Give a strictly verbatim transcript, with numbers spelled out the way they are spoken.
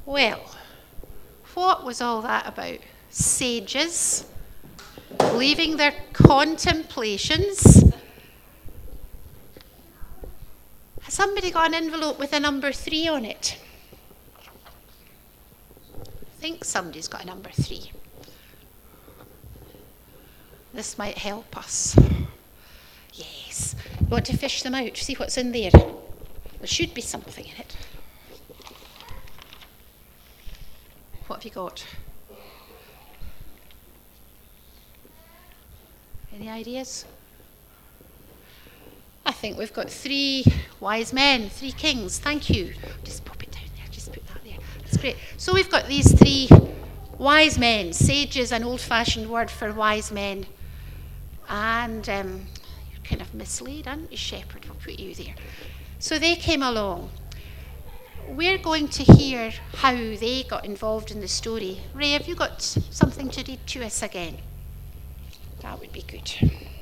Well, what was all that about? Sages leaving their contemplations. Has somebody got an envelope with a number three on it? I think somebody's got a number three. This might help us. Yes. You want to fish them out? See what's in there? There should be something in it. What have you got? Any ideas? I think we've got three wise men, three kings. Thank you. Just pop it down there. Just put that there. That's great. So we've got these three wise men. Sage is an old-fashioned word for wise men. And um, you're kind of misled, aren't you, shepherd? We'll put you there. So they came along. We're going to hear how they got involved in the story. Ray, have you got something to read to us again? That would be good.